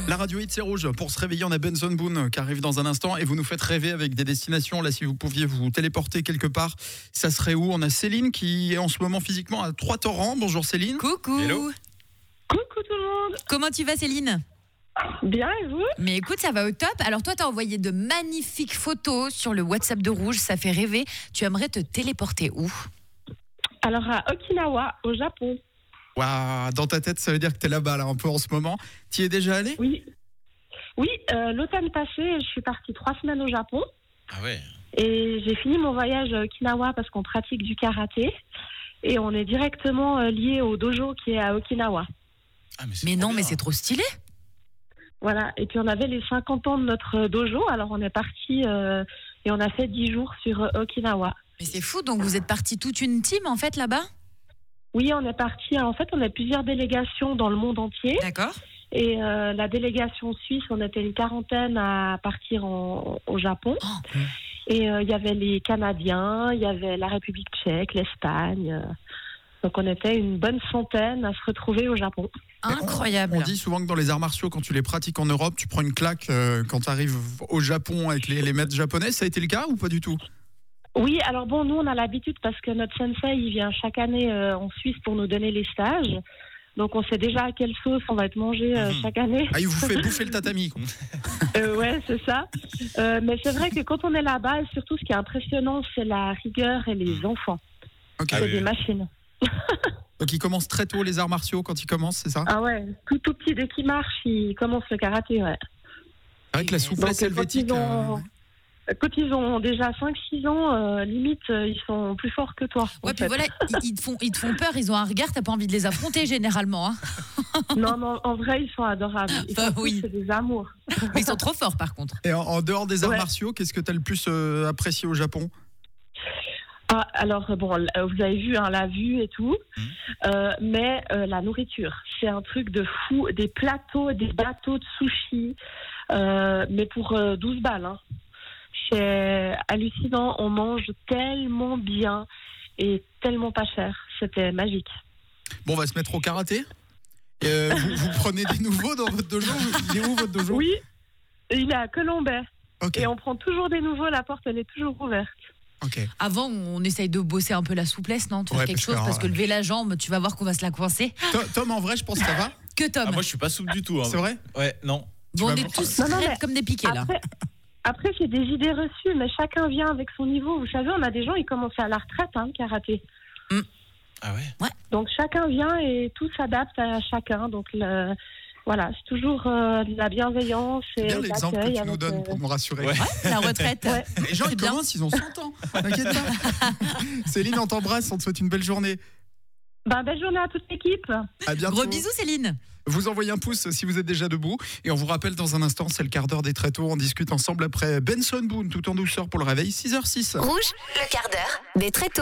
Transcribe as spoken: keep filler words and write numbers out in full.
La radio hit, c'est rouge. Pour se réveiller, on a Benson Boone qui arrive dans un instant et vous nous faites rêver avec des destinations. Là, si vous pouviez vous téléporter quelque part, ça serait où? On a Céline qui est en ce moment physiquement à Trois-Torrents. Bonjour Céline. Coucou. Hello. Coucou tout le monde. Comment tu vas Céline? Bien et vous? Mais écoute, ça va au top. Alors toi, t'as envoyé de magnifiques photos sur le WhatsApp de Rouge, ça fait rêver. Tu aimerais te téléporter où? Alors à Okinawa, au Japon. Waouh, dans ta tête, ça veut dire que t'es là-bas là, un peu en ce moment. Tu y es déjà allé? Oui. Oui, euh, l'automne passé, je suis partie trois semaines au Japon. Ah ouais. Et j'ai fini mon voyage à Okinawa parce qu'on pratique du karaté. Et on est directement euh, lié au dojo qui est à Okinawa. Ah, mais c'est Mais trop non, bien. mais c'est trop stylé. Voilà. Et puis on avait les cinquante ans de notre dojo. Alors on est parti euh, et on a fait dix jours sur euh, Okinawa. Mais c'est fou, donc vous êtes partis toute une team en fait là-bas? Oui, on est parti. En fait, on a plusieurs délégations dans le monde entier. D'accord. Et euh, la délégation suisse, on était une quarantaine à partir en, au Japon. Oh. Et il euh, y avait les Canadiens, il y avait la République tchèque, l'Espagne. Euh, donc on était une bonne centaine à se retrouver au Japon. Incroyable. On dit souvent que dans les arts martiaux, quand tu les pratiques en Europe, tu prends une claque euh, quand tu arrives au Japon avec les, les maîtres japonais. Ça a été le cas ou pas du tout? Oui, alors bon, nous on a l'habitude parce que notre sensei, il vient chaque année euh, en Suisse pour nous donner les stages. Donc on sait déjà à quelle sauce on va être mangé euh, Mhm. chaque année. Ah, il vous fait bouffer le tatami, quoi. Euh, ouais, c'est ça. Euh, mais c'est vrai que quand on est là-bas, surtout ce qui est impressionnant, c'est la rigueur et les enfants. Ok. Ah C'est oui, des oui. machines. Donc ils commencent très tôt les arts martiaux quand ils commencent, c'est ça? Ah ouais, tout, tout petit, dès qu'il marche, il commence le karaté, ouais. C'est vrai que la souplesse Donc, quand helvétique. ils ont- euh, Quand ils ont déjà cinq six ans, euh, limite, euh, ils sont plus forts que toi. en Ouais, puis fait. voilà, ils, ils te font, ils te font peur, ils ont un regard, t'as pas envie de les affronter généralement. Hein. Non, non, en vrai, ils sont adorables. Ils Bah sont tous, oui. c'est des amours. Mais ils sont trop forts par contre. Et en, en dehors des arts Ouais. martiaux, qu'est-ce que tu as le plus euh, apprécié au Japon? Ah, alors, bon, l- euh, vous avez vu hein, la vue et tout, Mhm. euh, mais euh, la nourriture, c'est un truc de fou. Des plateaux, des bateaux de sushi, euh, mais pour euh, douze balles. Hein. C'est hallucinant, on mange tellement bien et tellement pas cher. C'était magique. Bon, on va se mettre au karaté. Et, euh, vous, vous prenez des nouveaux dans votre dojo? Il est où votre dojo? Oui, il est à Colombais. Ok. Et on prend toujours des nouveaux, la porte elle est toujours ouverte. Ok. Avant, on essaye de bosser un peu la souplesse, non? De faire Ouais, quelque parce que, chose, parce que euh, lever la jambe, tu vas voir qu'on va se la coincer. Tom, Tom, en vrai, je pense que ça va. Que Tom. Ah, moi, je suis pas souple du tout. Hein. C'est vrai? Ouais, non. Bon, on vas est voir. tous Non, non, raides mais comme des piquets là. Après, après c'est des idées reçues, mais chacun vient avec son niveau. Vous savez, on a des gens, ils commencent à la retraite, hein, le karaté. Ah ouais. Donc chacun vient et tout s'adapte à chacun. Donc le- voilà, c'est toujours euh, de la bienveillance C'est et bien de l'exemple que l'accueil tu nous avec, donnes euh, pour nous rassurer. Ouais. La retraite. Ouais. Les gens, C'est ils bien. commencent, ils ont cent ans. T'inquiète pas. Céline, on t'embrasse, on te souhaite une belle journée. Ben, belle journée à toute l'équipe. À bientôt. Gros bisous Céline. Vous envoyez un pouce si vous êtes déjà debout. Et on vous rappelle dans un instant, c'est le quart d'heure des très tôt. On discute ensemble après Benson Boone, tout en douceur pour le réveil, six heures six. Rouge, le quart d'heure des très tôt.